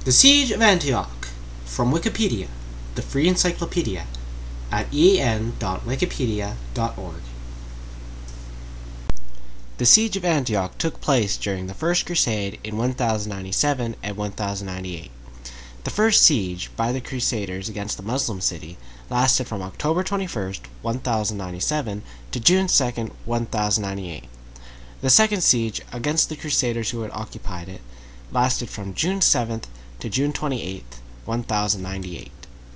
The Siege of Antioch, from Wikipedia, the free encyclopedia, at en.wikipedia.org. The Siege of Antioch took place during the First Crusade in 1097 and 1098. The first siege by the Crusaders against the Muslim city lasted from October 21st, 1097 to June 2nd, 1098. The second siege against the Crusaders who had occupied it lasted from June 7th to June 28th, 1098.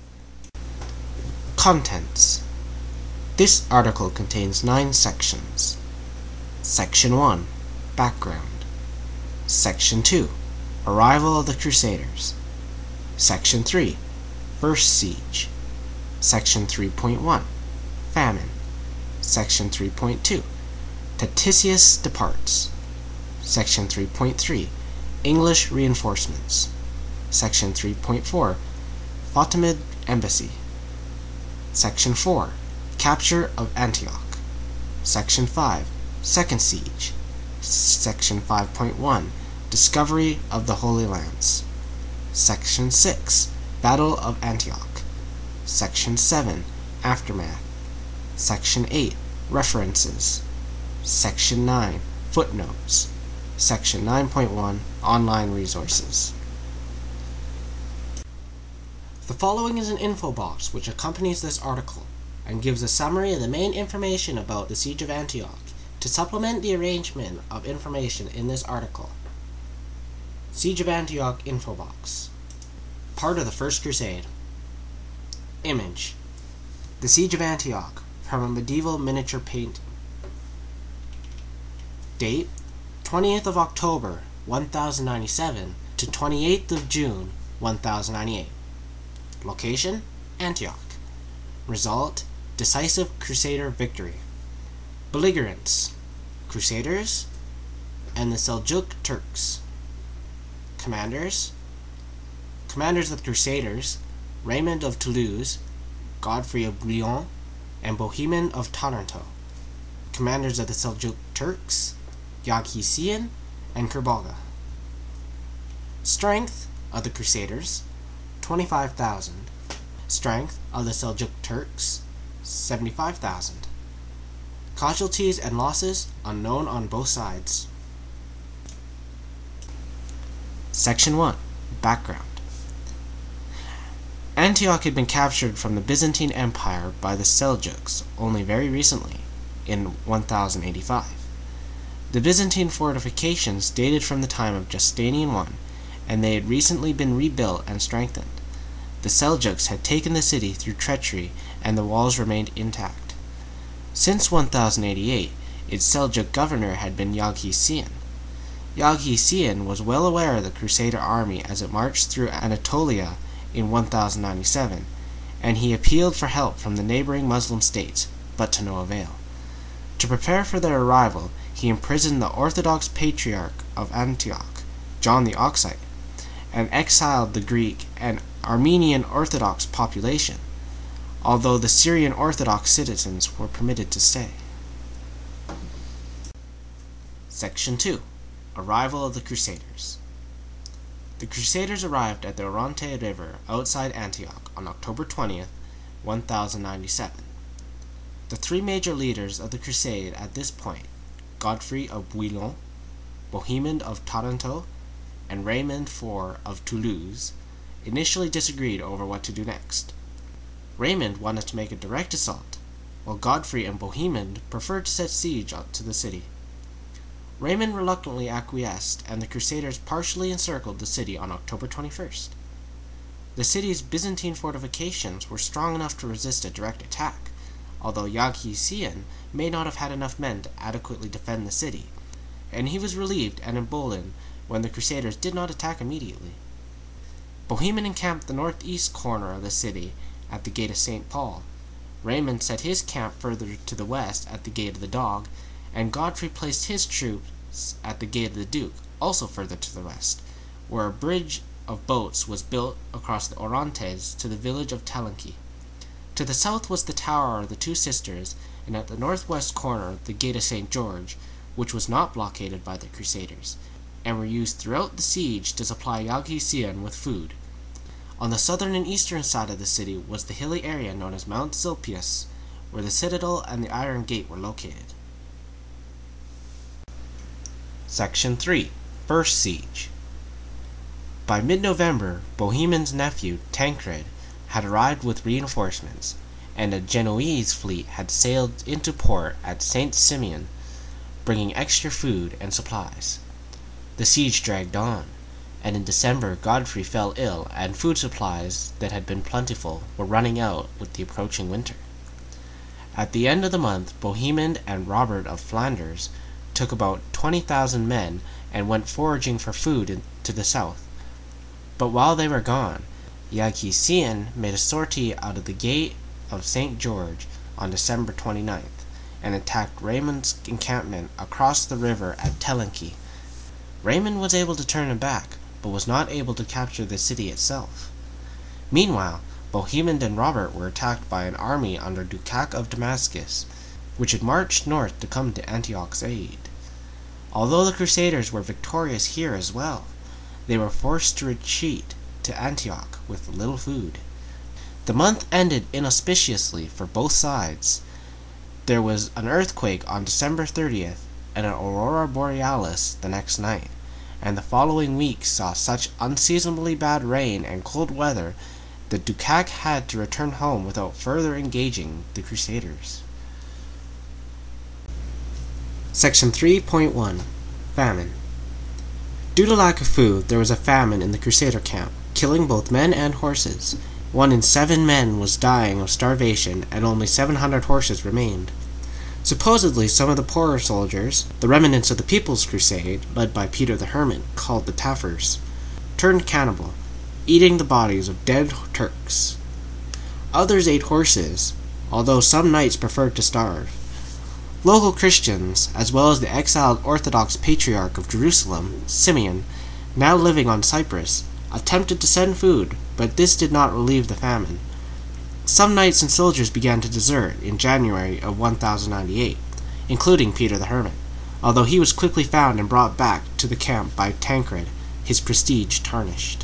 Contents. This article contains 9 sections. Section 1. Background. Section 2. Arrival of the Crusaders. Section 3. First Siege. Section 3.1. Famine. Section 3.2. Taticius departs. Section 3.3. English reinforcements. Section 3.4. Fatimid embassy. Section 4. Capture of Antioch. Section 5. Second Siege. Section 5.1. Discovery of the Holy Lands. Section 6. Battle of Antioch. Section 7. Aftermath. Section 8. References. Section 9. Footnotes. Section 9.1. Online resources. The following is an info box which accompanies this article and gives a summary of the main information about the Siege of Antioch to supplement the arrangement of information in this article. Siege of Antioch info box. Part of the First Crusade. Image. The Siege of Antioch, from a medieval miniature painting. Date: 20th of October 1097 to 28th of June 1098. Location: Antioch. Result: decisive Crusader victory. Belligerents: Crusaders and the Seljuk Turks. Commanders of the Crusaders: Raymond of Toulouse, Godfrey of Bouillon, and Bohemond of Taranto. Commanders of the Seljuk Turks: Yaghisian and Kerbalga. Strength of the Crusaders: 25,000. Strength of the Seljuk Turks: 75,000. Casualties and losses unknown on both sides. Section 1. Background. Antioch had been captured from the Byzantine Empire by the Seljuks only very recently, in 1085. The Byzantine fortifications dated from the time of Justinian I, and they had recently been rebuilt and strengthened. The Seljuks had taken the city through treachery, and the walls remained intact. Since 1088, its Seljuk governor had been Yaghisian. Yaghisian was well aware of the Crusader army as it marched through Anatolia in 1097, and he appealed for help from the neighboring Muslim states, but to no avail. To prepare for their arrival, he imprisoned the Orthodox Patriarch of Antioch, John the Oxide, and exiled the Greek and Armenian Orthodox population, although the Syrian Orthodox citizens were permitted to stay. Section 2. Arrival of the Crusaders. The Crusaders arrived at the Oronte River outside Antioch on October 20th, 1097. The 3 major leaders of the crusade at this point, Godfrey of Bouillon, Bohemond of Taranto, and Raymond IV of Toulouse, initially disagreed over what to do next. Raymond wanted to make a direct assault, while Godfrey and Bohemond preferred to set siege to the city. Raymond reluctantly acquiesced, and the Crusaders partially encircled the city on October 21st. The city's Byzantine fortifications were strong enough to resist a direct attack, although Yaghisian may not have had enough men to adequately defend the city, and he was relieved and emboldened when the Crusaders did not attack immediately. Bohemond encamped the northeast corner of the city at the Gate of St. Paul. Raymond set his camp further to the west at the Gate of the Dog, and Godfrey placed his troops at the Gate of the Duke, also further to the west, where a bridge of boats was built across the Orontes to the village of Talanki. To the south was the Tower of the Two Sisters, and at the northwest corner the Gate of St. George, which was not blockaded by the Crusaders, and were used throughout the siege to supply Yaghi Sian with food. On the southern and eastern side of the city was the hilly area known as Mount Silpius, where the citadel and the Iron Gate were located. Section 3. First Siege. By mid-November, Bohemond's nephew, Tancred, had arrived with reinforcements, and a Genoese fleet had sailed into port at St. Simeon, bringing extra food and supplies. The siege dragged on, and in December Godfrey fell ill, and food supplies that had been plentiful were running out with the approaching winter. At the end of the month, Bohemond and Robert of Flanders took about 20,000 men and went foraging for food to the south. But while they were gone, Yaghi Sian made a sortie out of the gate of St. George on December 29th and attacked Raymond's encampment across the river at Telenki. Raymond was able to turn him back, but was not able to capture the city itself. Meanwhile, Bohemond and Robert were attacked by an army under Ducac of Damascus, which had marched north to come to Antioch's aid. Although the Crusaders were victorious here as well, they were forced to retreat to Antioch with little food. The month ended inauspiciously for both sides. There was an earthquake on December 30th and an aurora borealis the next night, and the following week saw such unseasonably bad rain and cold weather that Ducac had to return home without further engaging the Crusaders. Section 3.1. Famine. Due to lack of food, there was a famine in the Crusader camp, killing both men and horses. 1 in 7 men was dying of starvation, and only 700 horses remained. Supposedly, some of the poorer soldiers, the remnants of the People's Crusade, led by Peter the Hermit, called the Taffers, turned cannibal, eating the bodies of dead Turks. Others ate horses, although some knights preferred to starve. Local Christians, as well as the exiled Orthodox Patriarch of Jerusalem, Simeon, now living on Cyprus, attempted to send food, but this did not relieve the famine. Some knights and soldiers began to desert in January of 1098, including Peter the Hermit, although he was quickly found and brought back to the camp by Tancred, his prestige tarnished.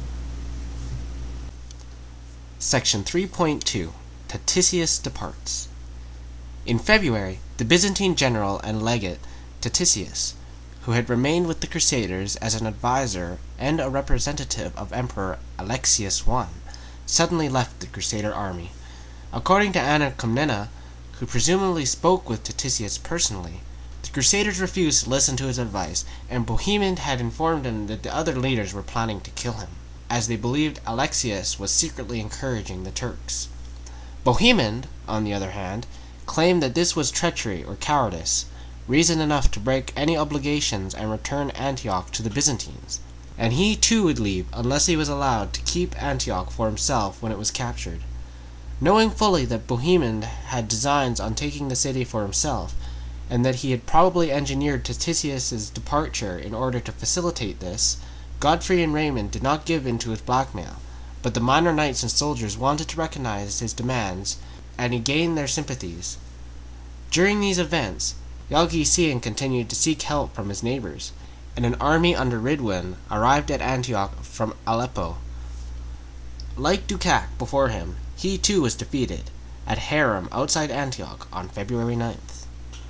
Section 3.2. Tatisius departs. In February, the Byzantine general and legate Tatisius, who had remained with the Crusaders as an advisor and a representative of Emperor Alexius I, suddenly left the Crusader army. According to Anna Komnena, who presumably spoke with Tatisius personally, the Crusaders refused to listen to his advice, and Bohemond had informed him that the other leaders were planning to kill him, as they believed Alexius was secretly encouraging the Turks. Bohemond, on the other hand, claimed that this was treachery or cowardice, reason enough to break any obligations and return Antioch to the Byzantines, and he too would leave unless he was allowed to keep Antioch for himself when it was captured. Knowing fully that Bohemond had designs on taking the city for himself, and that he had probably engineered Tatisius's departure in order to facilitate this, Godfrey and Raymond did not give in to his blackmail, but the minor knights and soldiers wanted to recognize his demands, and he gained their sympathies. During these events, Yaghi Sian continued to seek help from his neighbors, and an army under Ridwan arrived at Antioch from Aleppo. Like Ducac before him, he too was defeated at Haram outside Antioch on February 9th.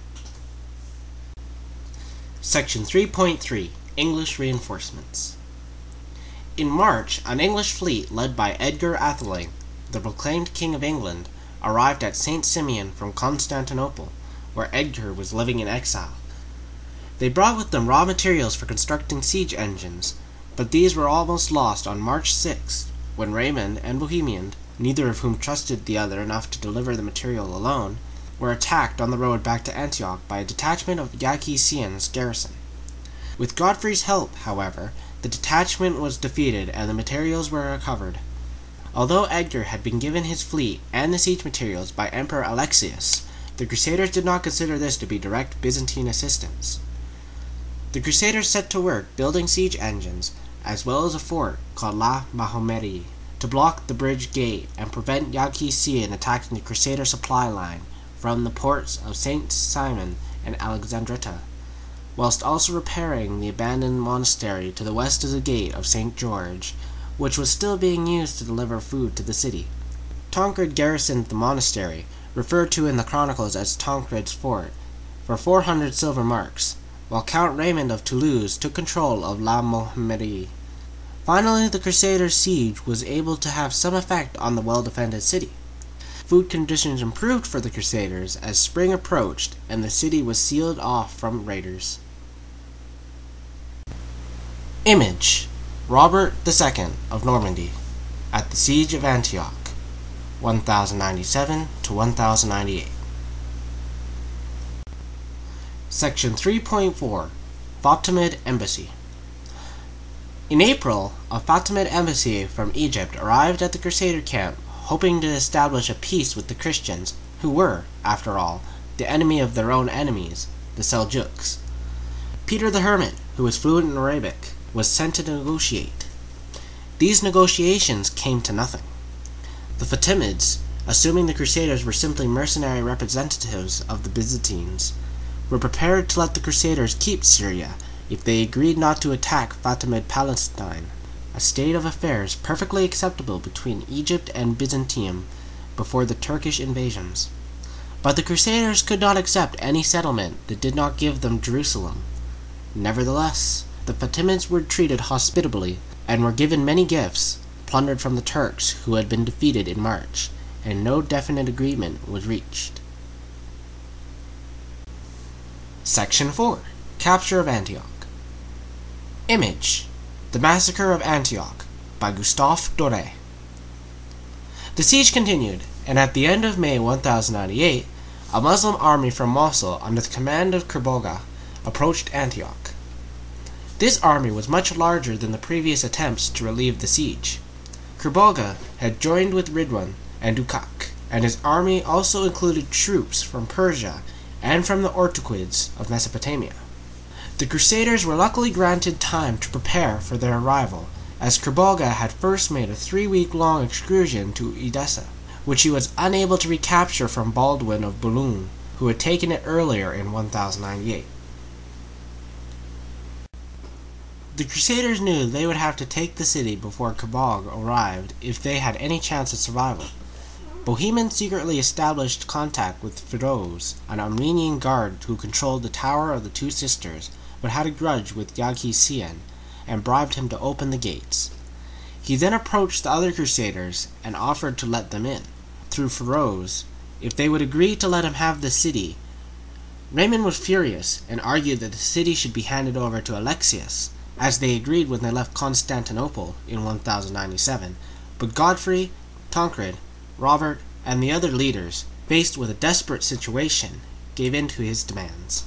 Section 3.3. English reinforcements. In March, an English fleet led by Edgar Atheling, the proclaimed King of England, arrived at St. Simeon from Constantinople, where Edgar was living in exile. They brought with them raw materials for constructing siege engines, but these were almost lost on March 6th, when Raymond and Bohemond, neither of whom trusted the other enough to deliver the material alone, were attacked on the road back to Antioch by a detachment of Yaghi Sian's garrison. With Godfrey's help, however, the detachment was defeated and the materials were recovered. Although Edgar had been given his fleet and the siege materials by Emperor Alexius, the Crusaders did not consider this to be direct Byzantine assistance. The Crusaders set to work building siege engines, as well as a fort called La Mahomedi, to block the bridge gate and prevent Yaghi Sian attacking the Crusader supply line from the ports of St. Simon and Alexandretta. whilst also repairing the abandoned monastery to the west of the Gate of St. George, which was still being used to deliver food to the city. Tancred garrisoned the monastery, referred to in the chronicles as Tancred's fort, for 400 silver marks, while Count Raymond of Toulouse took control of La Mohammerie. Finally, the Crusaders' siege was able to have some effect on the well-defended city. Food conditions improved for the Crusaders as spring approached and the city was sealed off from raiders. Image: Robert II of Normandy at the Siege of Antioch, 1097 to 1098. Section 3.4 Fatimid Embassy. In April, a Fatimid embassy from Egypt arrived at the Crusader camp, hoping to establish a peace with the Christians, who were, after all, the enemy of their own enemies, the Seljuks. Peter the Hermit, who was fluent in Arabic, was sent to negotiate. These negotiations came to nothing. The Fatimids, assuming the Crusaders were simply mercenary representatives of the Byzantines, were prepared to let the Crusaders keep Syria if they agreed not to attack Fatimid Palestine, a state of affairs perfectly acceptable between Egypt and Byzantium before the Turkish invasions. But the Crusaders could not accept any settlement that did not give them Jerusalem. Nevertheless, the Fatimids were treated hospitably and were given many gifts, plundered from the Turks who had been defeated in March, and no definite agreement was reached. Section 4 Capture of Antioch. Image: The Massacre of Antioch by Gustave Doré. The siege continued, and at the end of May 1098, a Muslim army from Mosul under the command of Kerbogha approached Antioch. This army was much larger than the previous attempts to relieve the siege. Kerbogha had joined with Ridwan and Dukak, and his army also included troops from Persia and from the Ortuquids of Mesopotamia. The Crusaders were luckily granted time to prepare for their arrival, as Kerbogha had first made a 3-week-long excursion to Edessa, which he was unable to recapture from Baldwin of Boulogne, who had taken it earlier in 1098. The Crusaders knew they would have to take the city before Kerbogha arrived if they had any chance of survival. Bohemond secretly established contact with Firoz, an Armenian guard who controlled the Tower of the Two Sisters, but had a grudge with Yaghi Sian, and bribed him to open the gates. He then approached the other Crusaders and offered to let them in, through Firoz, if they would agree to let him have the city. Raymond was furious and argued that the city should be handed over to Alexius, as they agreed when they left Constantinople in 1097, but Godfrey, Tancred, Robert, and the other leaders, faced with a desperate situation, gave in to his demands.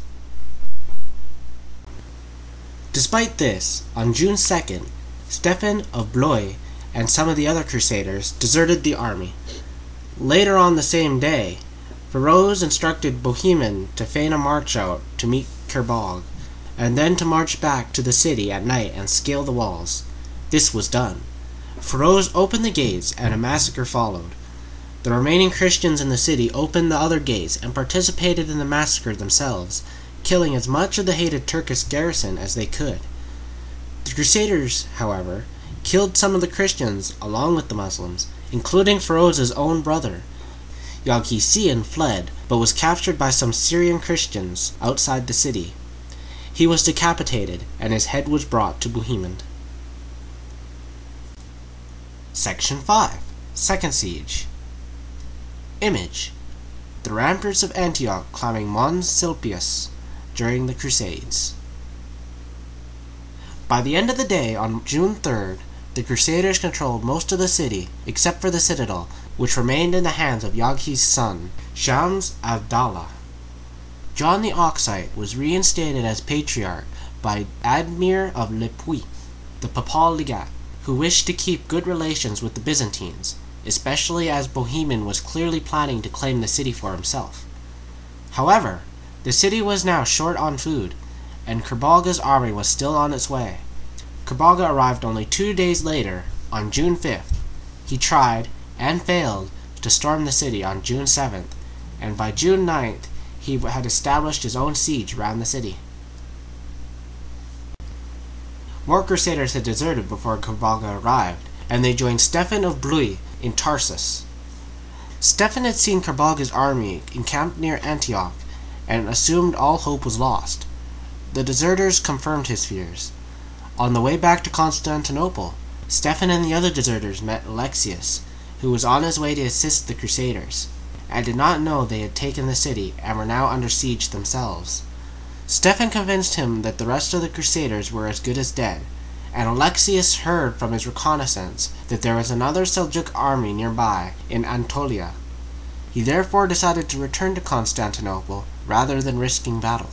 Despite this, on June 2nd, Stephen of Blois and some of the other Crusaders deserted the army. Later on the same day, Firoz instructed Bohemond to feign a march out to meet Kerbogha, and then to march back to the city at night and scale the walls. This was done. Firoz opened the gates and a massacre followed. The remaining Christians in the city opened the other gates and participated in the massacre themselves, killing as much of the hated Turkish garrison as they could. The Crusaders, however, killed some of the Christians along with the Muslims, including Firoz's own brother. Yaghi Sian fled, but was captured by some Syrian Christians outside the city. He was decapitated, and his head was brought to Bohemond. Section 5 Second Siege. Image: The ramparts of Antioch climbing Mons Silpius during the Crusades. By the end of the day on June 3rd, the Crusaders controlled most of the city, except for the citadel, which remained in the hands of Yaghi's son, Shams Abdallah. John the Oxite was reinstated as patriarch by Admir of Le Puy, the papal legate, who wished to keep good relations with the Byzantines, especially as Bohemond was clearly planning to claim the city for himself. However, the city was now short on food, and Kerbogha's army was still on its way. Kerbogha arrived only 2 days later, on June 5th. He tried, and failed, to storm the city on June 7th, and by June 9th he had established his own siege around the city. More crusaders had deserted before Carbaga arrived, and they joined Stephen of Blois in Tarsus. Stephen had seen Carbaga's army encamped near Antioch and assumed all hope was lost. The deserters confirmed his fears. On the way back to Constantinople, Stephen and the other deserters met Alexius, who was on his way to assist the crusaders, and did not know they had taken the city and were now under siege themselves. Stephen convinced him that the rest of the crusaders were as good as dead, and Alexius heard from his reconnaissance that there was another Seljuk army nearby in Anatolia. He therefore decided to return to Constantinople rather than risking battle.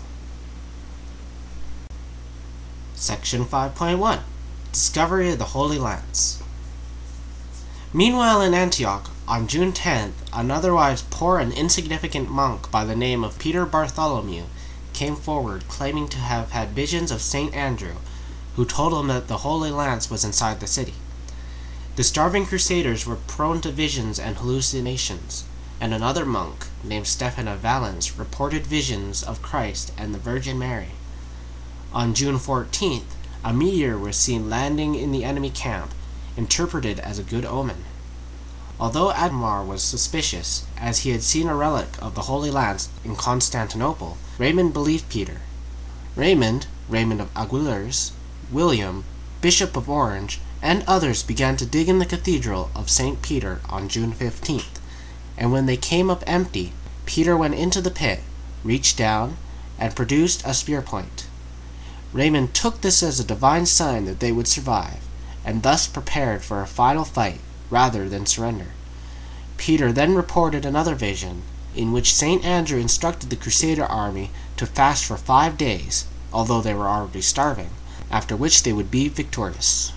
Section 5.1 Discovery of the Holy Lance. Meanwhile in Antioch, on June 10th, an otherwise poor and insignificant monk by the name of Peter Bartholomew came forward claiming to have had visions of St. Andrew, who told him that the Holy Lance was inside the city. The starving crusaders were prone to visions and hallucinations, and another monk, named Stephen of Valence, reported visions of Christ and the Virgin Mary. On June 14th, a meteor was seen landing in the enemy camp, interpreted as a good omen. Although Adhemar was suspicious, as he had seen a relic of the Holy Lance in Constantinople, Raymond believed Peter. Raymond of Aguilers, William, Bishop of Orange, and others began to dig in the cathedral of St. Peter on June 15th, and when they came up empty, Peter went into the pit, reached down, and produced a spear point. Raymond took this as a divine sign that they would survive, and thus prepared for a final fight rather than surrender. Peter then reported another vision, in which St. Andrew instructed the Crusader army to fast for 5 days, although they were already starving, after which they would be victorious.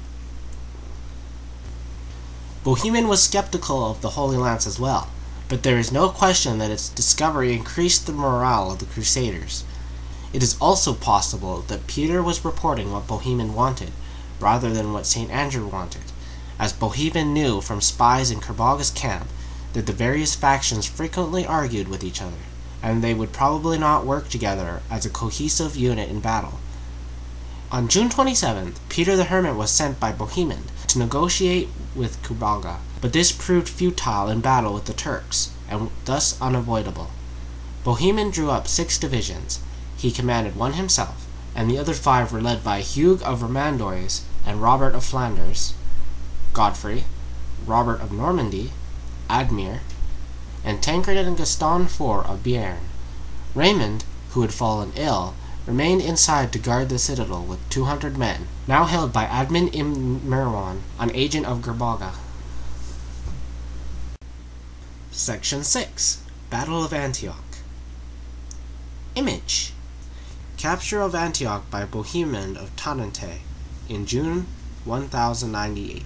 Bohemond was skeptical of the Holy Lance as well, but there is no question that its discovery increased the morale of the Crusaders. It is also possible that Peter was reporting what Bohemond wanted, rather than what St. Andrew wanted, as Bohemond knew from spies in Carbaga's camp that the various factions frequently argued with each other, and they would probably not work together as a cohesive unit in battle. On June 27th, Peter the Hermit was sent by Bohemond to negotiate with Carbaga, but this proved futile in battle with the Turks, and thus unavoidable. Bohemond drew up 6 divisions. He commanded one himself, and the other 5 were led by Hugh of Vermandois and Robert of Flanders, Godfrey, Robert of Normandy, Admir, and Tancred and Gaston IV of Béarn. Raymond, who had fallen ill, remained inside to guard the citadel with 200 men, now held by Admin ibn Merwan, an agent of Carbaga. Section 6 Battle of Antioch. Image. Capture of Antioch by Bohemond of Tarente in June 1098.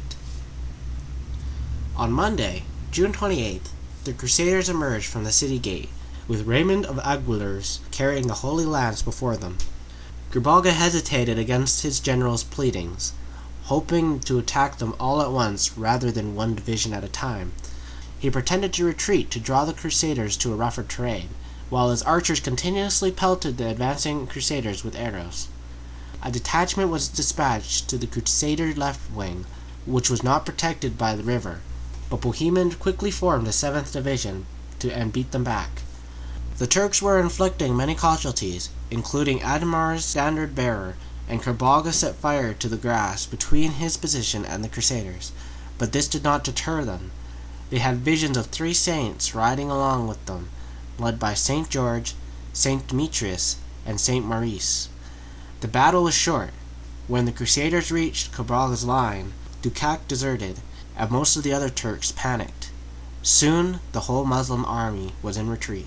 On Monday, June 28th, the Crusaders emerged from the city gate, with Raymond of Aguilers carrying the Holy Lance before them. Carbaga hesitated against his general's pleadings, hoping to attack them all at once rather than one division at a time. He pretended to retreat to draw the Crusaders to a rougher terrain, while his archers continuously pelted the advancing Crusaders with arrows. A detachment was dispatched to the Crusader left wing, which was not protected by the river, but Bohemond quickly formed a 7th Division and beat them back. The Turks were inflicting many casualties, including Adhemar's standard-bearer, and Carbaga set fire to the grass between his position and the Crusaders, but this did not deter them. They had visions of 3 saints riding along with them, led by St. George, St. Demetrius, and St. Maurice. The battle was short. When the Crusaders reached Carbaga's line, Ducac deserted, and most of the other Turks panicked. Soon, the whole Muslim army was in retreat.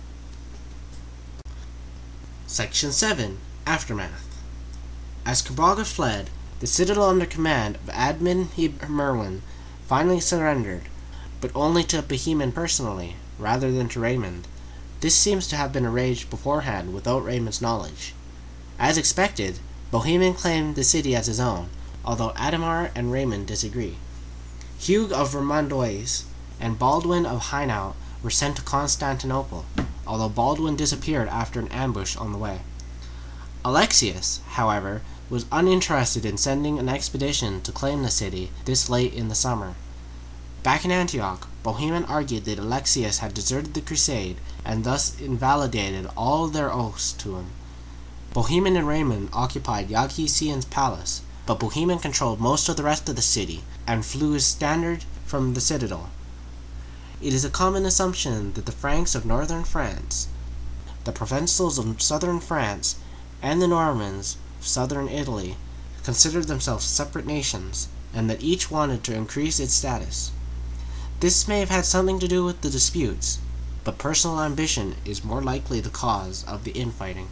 Section 7 Aftermath. As Carbaga fled, the citadel under command of Admin ibn Merwan finally surrendered, but only to Bohemond personally, rather than to Raymond. This seems to have been arranged beforehand without Raymond's knowledge. As expected, Bohemond claimed the city as his own, although Adhemar and Raymond disagree. Hugh of Vermandois and Baldwin of Hainaut were sent to Constantinople, although Baldwin disappeared after an ambush on the way. Alexius, however, was uninterested in sending an expedition to claim the city this late in the summer. Back in Antioch, Bohemond argued that Alexius had deserted the crusade and thus invalidated all their oaths to him. Bohemond and Raymond occupied Yagyesian's palace, but Bohemond controlled most of the rest of the city and flew his standard from the citadel. It is a common assumption that the Franks of northern France, the Provençals of southern France, and the Normans of southern Italy considered themselves separate nations, and that each wanted to increase its status. This may have had something to do with the disputes, but personal ambition is more likely the cause of the infighting.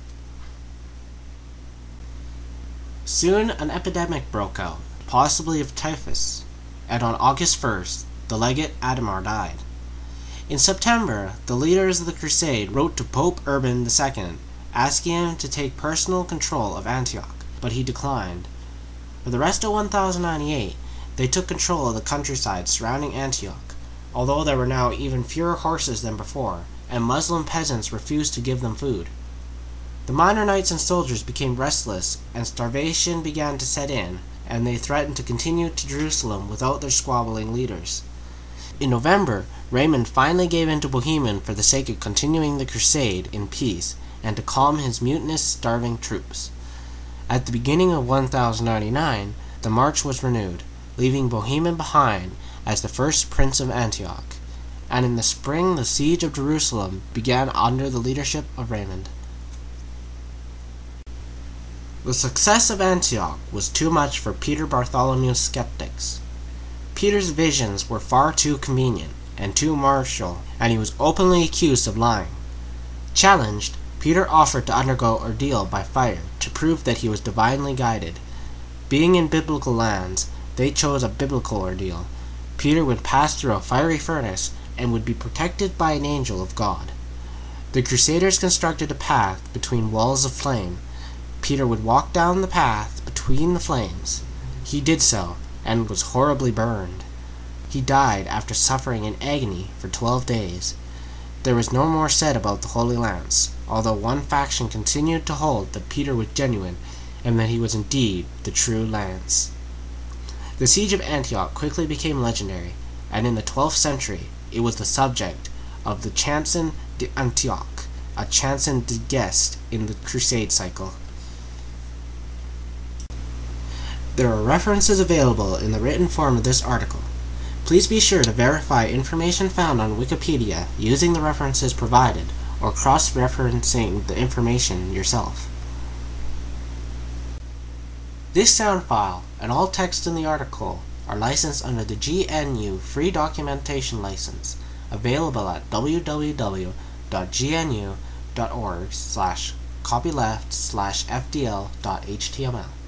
Soon an epidemic broke out, possibly of typhus, and on August 1st, the legate Adhemar died. In September, the leaders of the crusade wrote to Pope Urban II, asking him to take personal control of Antioch, but he declined. For the rest of 1098, they took control of the countryside surrounding Antioch, although there were now even fewer horses than before, and Muslim peasants refused to give them food. The minor knights and soldiers became restless, and starvation began to set in, and they threatened to continue to Jerusalem without their squabbling leaders. In November, Raymond finally gave in to Bohemond for the sake of continuing the crusade in peace and to calm his mutinous, starving troops. At the beginning of 1099, the march was renewed, leaving Bohemond behind as the first prince of Antioch, and in the spring the siege of Jerusalem began under the leadership of Raymond. The success of Antioch was too much for Peter Bartholomew's skeptics. Peter's visions were far too convenient and too martial, and he was openly accused of lying. Challenged, Peter offered to undergo ordeal by fire to prove that he was divinely guided. Being in biblical lands, they chose a biblical ordeal. Peter would pass through a fiery furnace and would be protected by an angel of God. The Crusaders constructed a path between walls of flame. Peter would walk down the path between the flames. He did so, and was horribly burned. He died after suffering in agony for 12 days. There was no more said about the Holy Lance, although one faction continued to hold that Peter was genuine, and that he was indeed the true lance. The siege of Antioch quickly became legendary, and in the 12th century it was the subject of the Chanson d'Antioch, a chanson de geste in the Crusade cycle. There are references available in the written form of this article. Please be sure to verify information found on Wikipedia using the references provided, or cross-referencing the information yourself. This sound file and all text in the article are licensed under the GNU Free Documentation License, available at www.gnu.org/copyleft/fdl.html.